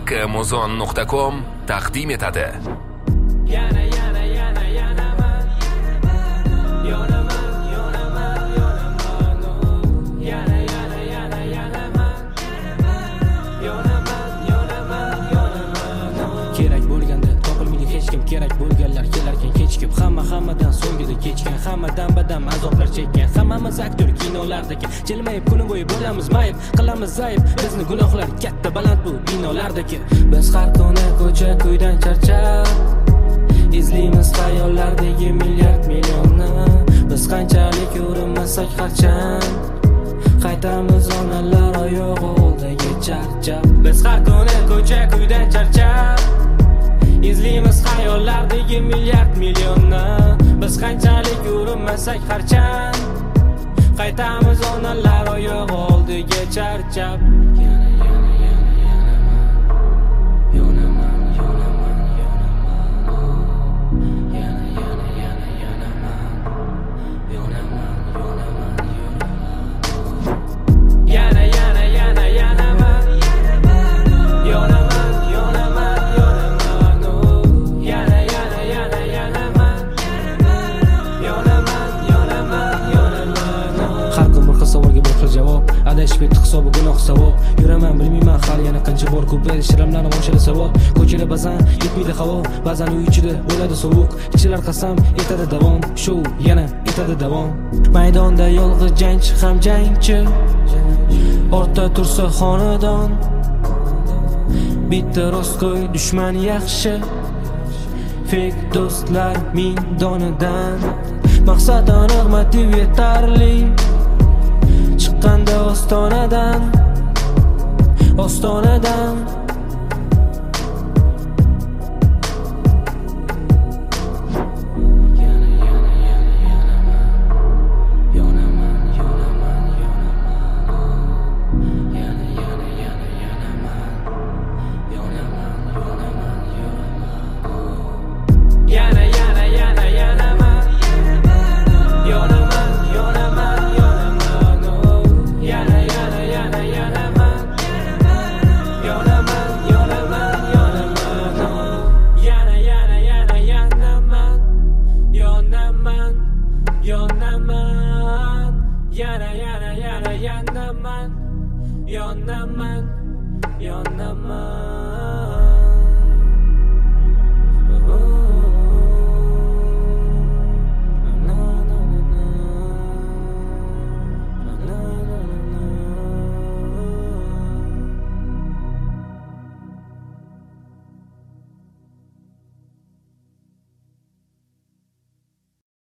haqqimuzon.com taqdim etadi. Kerak bo'lganda topilmaydi hech kim, kerak bo'lganlar kelarkan kechikib, hammadan so'ngida kechgan, hammadan badam azoblar chekkan, hammamiz aktyor kinolardagi, jilmayib kuni bo'yi bo'lamiz mayib, qilamiz zaif, bizni gunohlar katta baland bu binolardagi. Biz har kuni ko'cha ko'ydan charchab izlaymiz xayollardagi milliard millionni, biz qanchalik urinmasak harchand qaytamiz onalar oyog'i oldiga charchab. Biz har kuni ko'cha ko'ydan charchab izlaymiz xayollardagi milliard millionni, biz qanchalik urinmasak harchand qaytamiz onalar oyog'i oldiga charchab. Javob adashib ketdi hisobi gunoh savob, yuraman bilmayman hali yana qancha bor ko'p shiramlarni o'shada savol. Ko'chada ba'zan yetmaydi havo, ba'zan uy ichida bo'ladi sovuq, ichlar qasam etadi davom, show yana etadi davom. Maydonda yolg'iz jangchi ham jangchi, ortda tursa xonadon, bitta rostgo'y dushman yaxshi, fake do'stlar ming donidan. Maqsad aniq, motiv yetarli, chiqqanda ostonadan yonaman